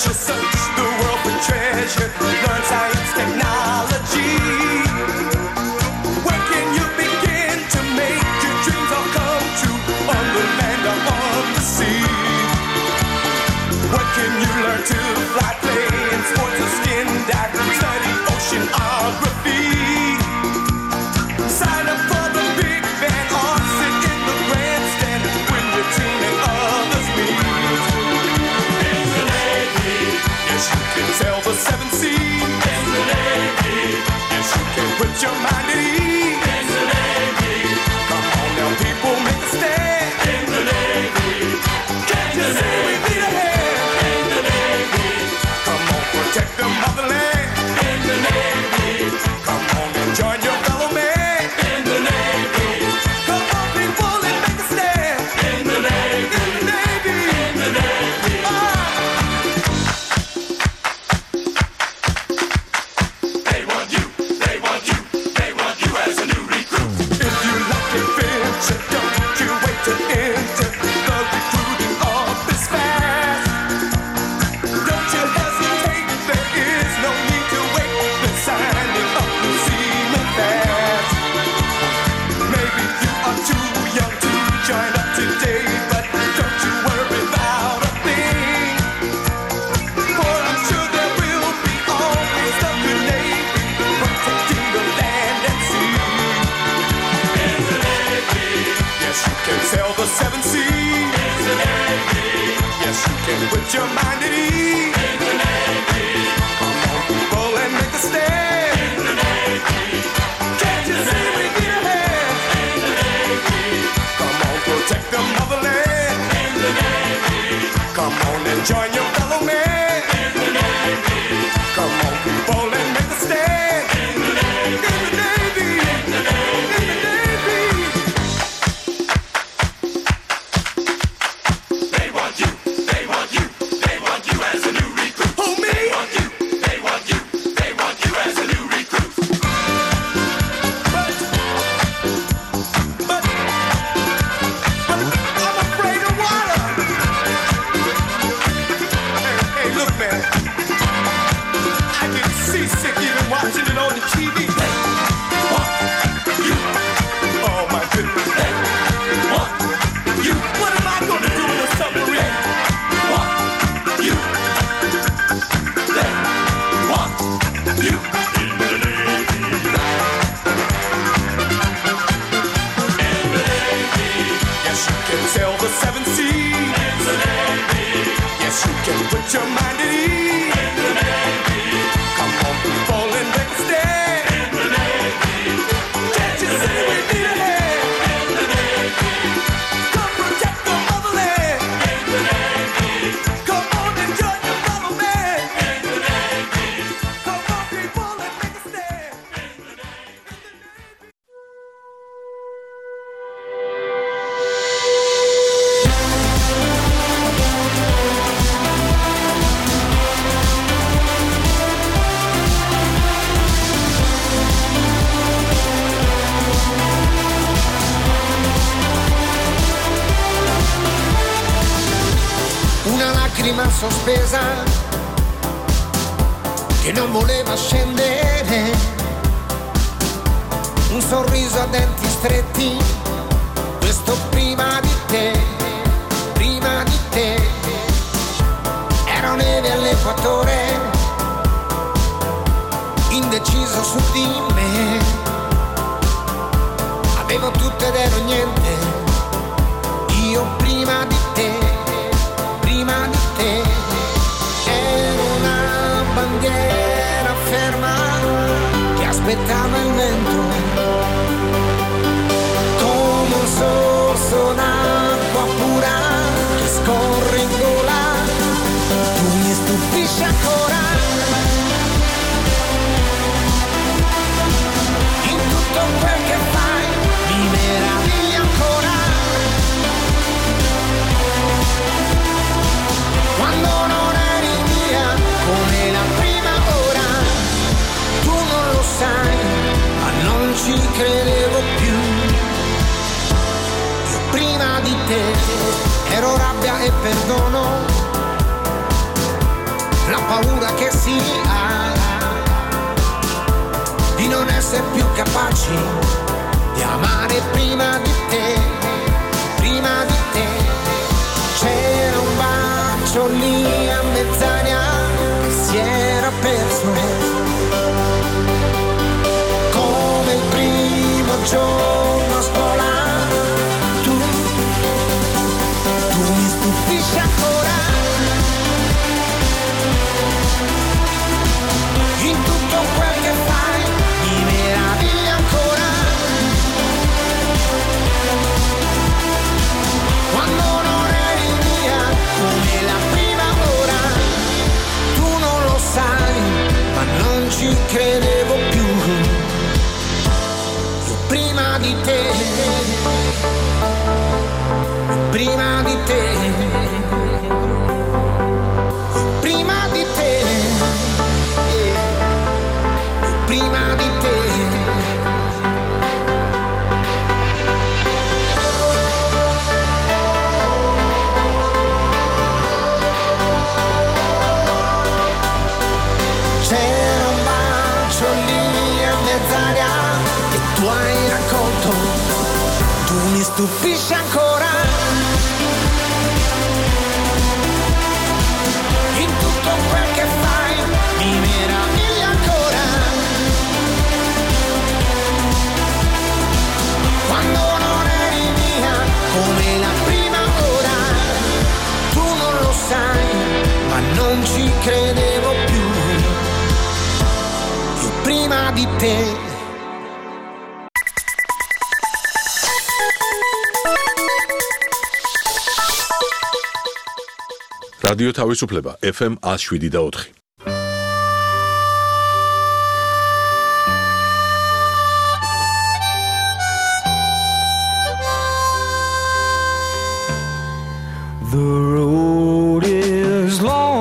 She'll search the world for treasure, learn science, technology. Where can you begin to make your dreams all come true? On the land or on the sea? Where can you learn to fly, play in sports or skin dive, study oceanography? Sign up for the big band or sit in the grandstand when your team and others meet. In the Navy, yes you can sail the seven seas. In the Navy, yes you can put your mind at ease. In the Navy, come on now people, make a stand. In the Navy, can't you see we need a hand? In the Navy, come on protect the motherland. In the Navy, come on and join your fellow man. In the Navy, come on people and make a stand. In the Navy, in the Navy, in the Navy. They want you, they want you, they want you as a new recruit. If you like adventure, don't you wait to enter. The recruiting office fast. Don't you hesitate, there is no need to wait. When signing up, you'll see me fast. Maybe you are too young to join up today, but don't you worry about a thing. For I'm sure there will be always a good Navy protecting the land and sea. In the Navy, yes you can sail the seven seas. In the Navy, yes you can put your mind at ease. In the Navy, come on people and make a stand. In the Navy, can't you see we need a hand? In the Navy, come on protect the motherland. In the Navy, come on and join your fellow man. In the Navy, come on people and make a stand. In the Navy, in the Navy, in the Navy, in the Navy. They want you, they want you, they want you as a new recruit. Who, me? They want you, they want you, they want you as a new recruit. But I'm afraid of water. Hey, look, man. I get seasick even watching it on the TV. They want you. Oh, my goodness. They want you. What am I gonna do in a submarine? Want you. They want you. In the Navy. In the Navy. Yes, you can sail the seven seas. In the Navy. Yes, you can put your mind at ease. In the Navy. Come on, people, and make a stand. In the Navy. Can't you see we need a hand? In the Navy. Come protect the motherland. In the Navy. Come on and join your fellow man. In the Navy. Come on, people, and make a stand. In the Navy. Una lacrima sospesa che non voleva scendere, un sorriso a denti stretti, questo prima di te, prima di te. Ero neve all'equatore, indeciso su di me, avevo tutto ed ero niente, io prima di te. Prima di te ero una bandiera ferma che aspettava il vento, come un sorso d'acqua pura che scorre in gola. Tu mi stupisci ancora in tutto quel che fai, mi meravigli ancora. Quando non eri mia come la prima ora, tu non lo sai, ma non ci credevo più. Io prima di te ero rabbia e perdono, la paura che si ha di non essere più capaci di amare prima di te, prima di te. C'era un bacio lì a mezz'aria che si era perso, come il primo giorno a scuola. Tu mi stupisci ancora, in tutto quel che fai mi meravigli ancora. Quando non eri mia come la prima ora, tu non lo sai, ma non ci credevo più. Io prima di te, prima di te, prima di te, prima di te. C'era un bacio lì a mezz'aria che tu hai raccolto, tu mi stupisci ancora, in tutto quel che fai mi meraviglia ancora. Quando non eri mia come la prima ora, tu non lo sai, ma non ci credevo più. Io prima di te. რადიო თავისუფლება FM 107.4. The road is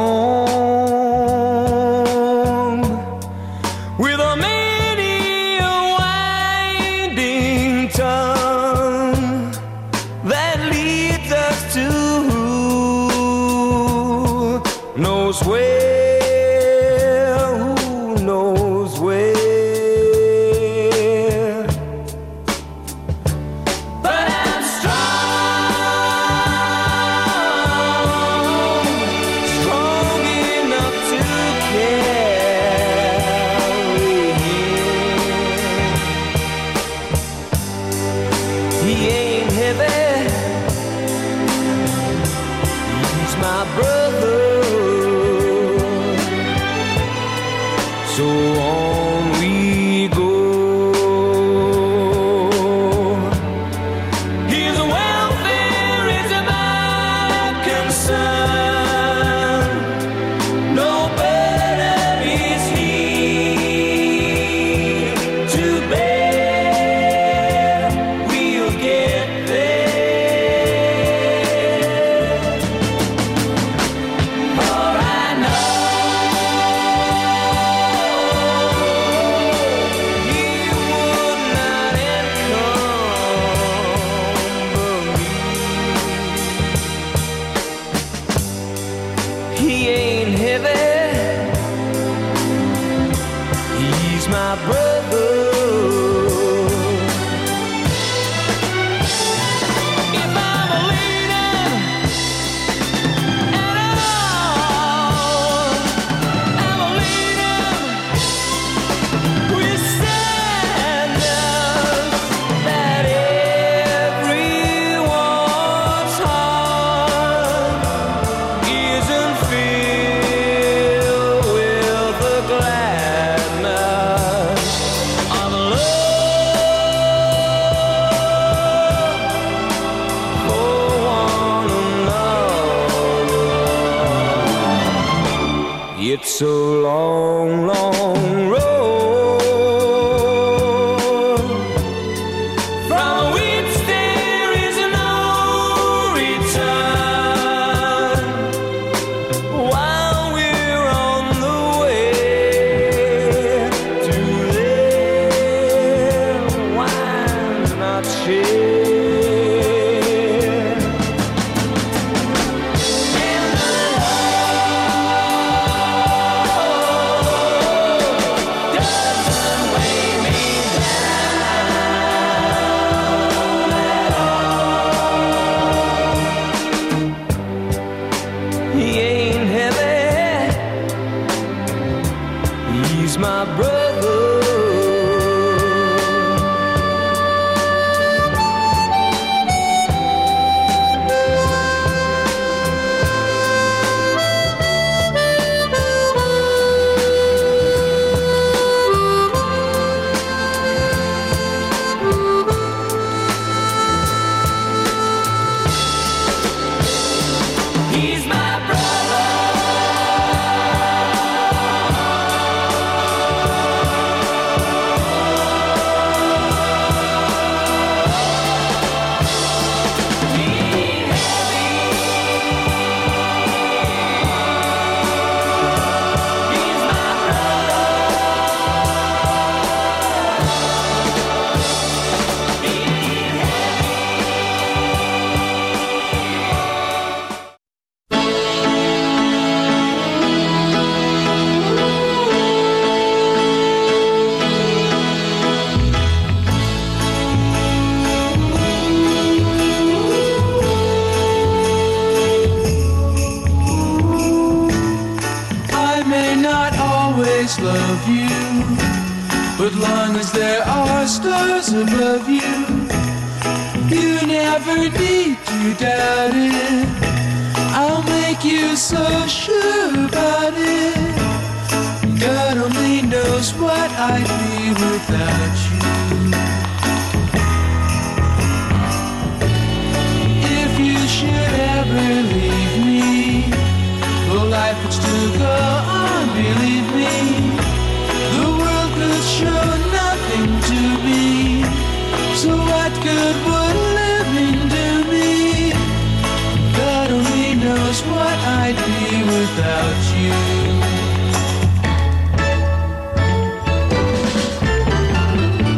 long with a many a winding tongue that leads us to knows where, who knows where. But I'm strong enough to carry him. He ain't heavy, he's my brother. So on we go. His welfare is my concern. No burden is he to bear. We'll get there. For I know he would not encumber me. He ain't heavy, he's my brother. If I'm a leader at all, I'm a leader with standards that everyone's heart isn't filled with the gladness of love for one another. It's a long, long road from which there is no return. While we're on the way to there, why not share in the love love you, but long as there are stars above you, you never need to doubt it. I'll make you so sure about it. God only knows what I'd be without you. If you should ever leave me, well, life would still go on, believe me. The world could show nothing to me, so what good would living do me? God only knows what I'd be without you.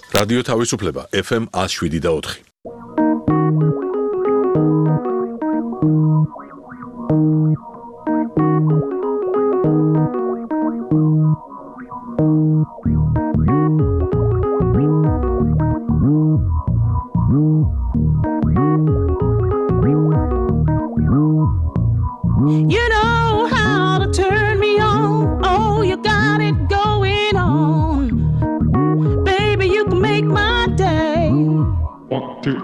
რადიო თავისუფლება FM 107.4. You know how to turn me on. Oh, you got it going on. Baby, you can make my day. 1, 2.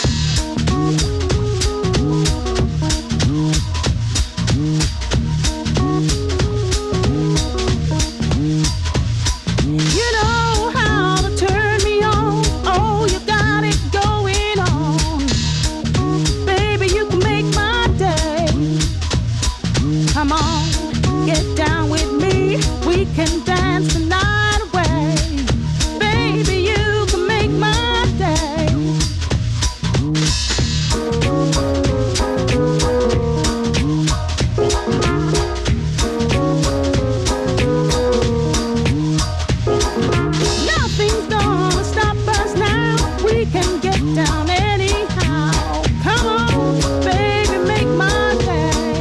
You know how to turn me on. Oh, you got it going on. Baby, you can make my day. Come on, get down with me. We can dance the night away. Baby, you can make my day. Nothing's gonna stop us now. We can get down anyhow. Come on, baby, make my day.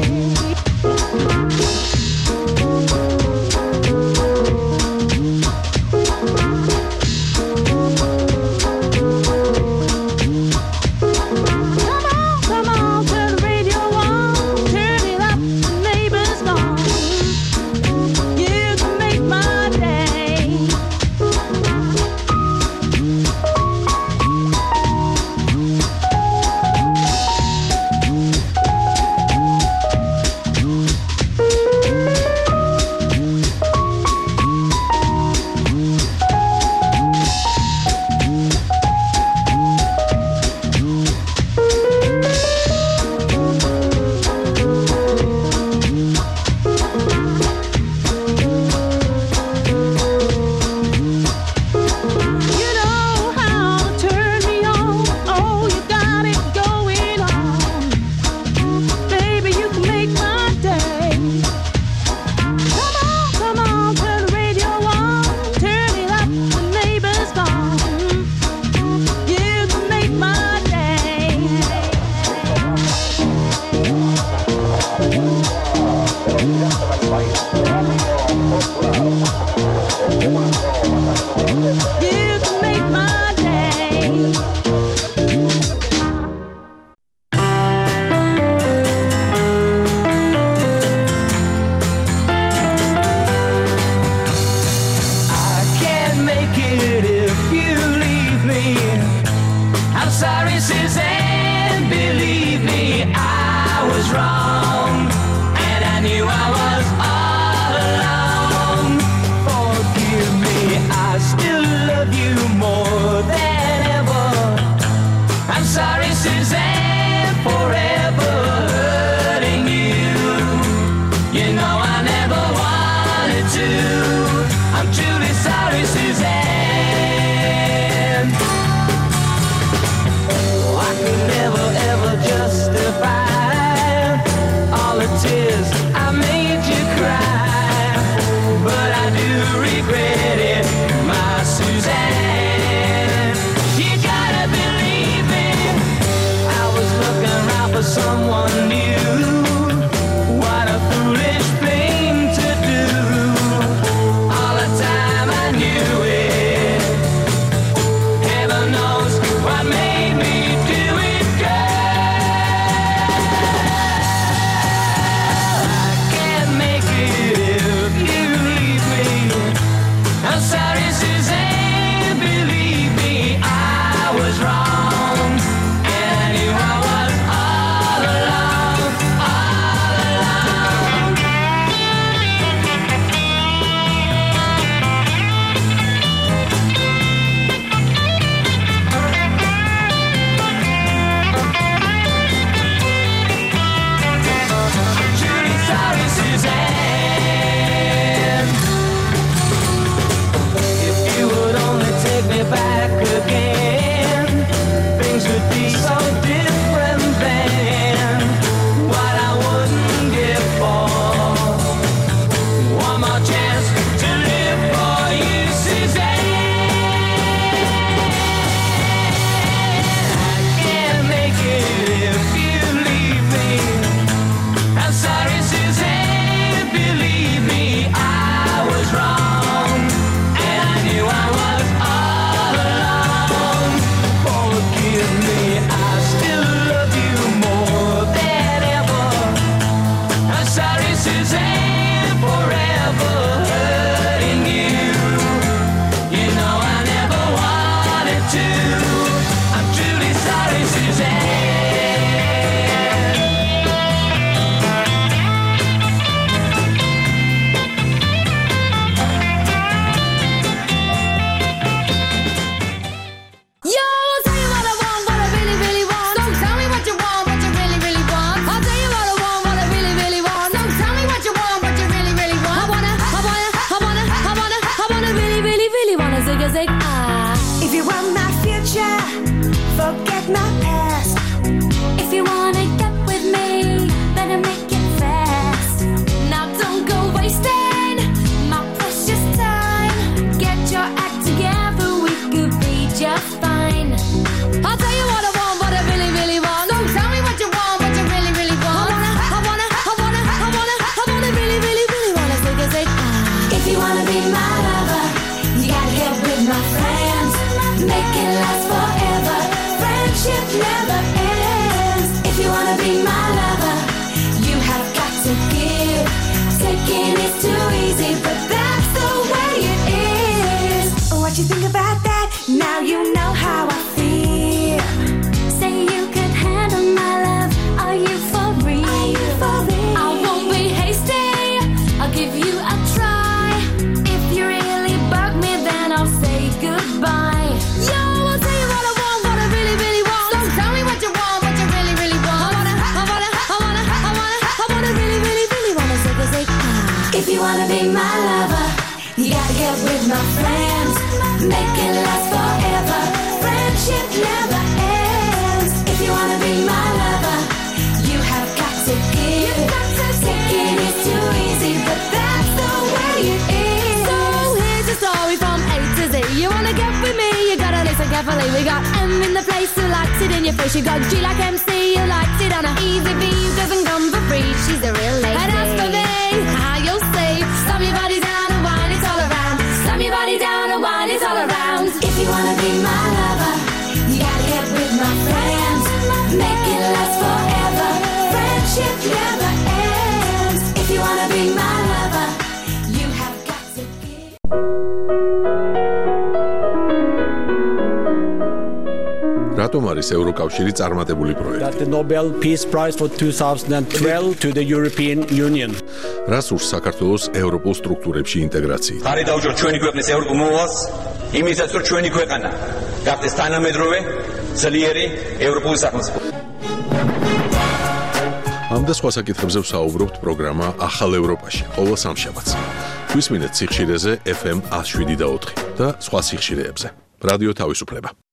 Come on, turn the radio on. Turn it up, the neighbor's gone. You can make my day. You know how to turn me on. Oh, you got it going on. Baby, you can make my day. Come on, turn the radio on. Turn it up, the neighbor's gone. You can make my day. You can make my day. I can't make it if you leave me. I'm sorry, Suzanne, believe me, I was wrong. And I knew I was all alone. Forgive me, I still love you more than ever. I'm sorry, Suzanne, forever hurting you. You know I never wanted to. I'm truly sorry, Suzanne. Oh, I could never ever justify just fine. I'll tell you what I want, what I really, really want. So tell me what you want, what you really, really want. I wanna really, really, really wanna say, if you wanna be my lover, you gotta get with my friends. Make it last forever. Friendship never ends. If you wanna be my lover, you have got to give. Taking is too easy, but that's the way it is. What you think about that? Now you know how I feel. Say you can handle my love. Are you for real? I won't be hasty. I'll give you a try. If you really bug me, then I'll say goodbye. Yo, I'll tell you what I want, what I really, really want. So tell me what you want, what you really, really want. I wanna really, really, really wanna say, if you wanna be my lover, you gotta get with my friends. Make it last forever. Friendship never ends. If you wanna be my lover, you have got to give. Taking is too easy, but that's the way it is. So here's a story from A to Z. You wanna get with me, you gotta listen carefully. We got M in the place who likes it in your face. You got G like MC, who likes it on a easy V, who doesn't come for free. She's a real lady. And as for me, how you'll say, slam your body down and wine it all around. Slam your body down and wine it all around. If you wanna be my lover, you gotta get with my friends. Make it last forever. Friendship never ends. If you wanna be my lover, you have got to give. რატომ არის ევროკავშირი წარმატებული პროექტი? That the Nobel Peace Prize for 2012 to the European Union. რას ურს საქართველოს ევროპულ სტრუქტურებში ინტეგრაციით? ხარი დავუჯეროთ ჩვენი ქვეყნის ევროპულ მოვალს, იმისაც რომ ჩვენი ქვეყანა გახდეს თანამედროვე, ძლიერი ევროპული სახელმწიფო. ამ და სხვა საკითხებზე ვსაუბრობთ პროგრამა ახალ ევროპაში, ყოველ სამშაბათს. გვისმინეთ სიხშირეზე FM 107.4 და სხვა სიხშირეებზე. რადიო თავისუფლება.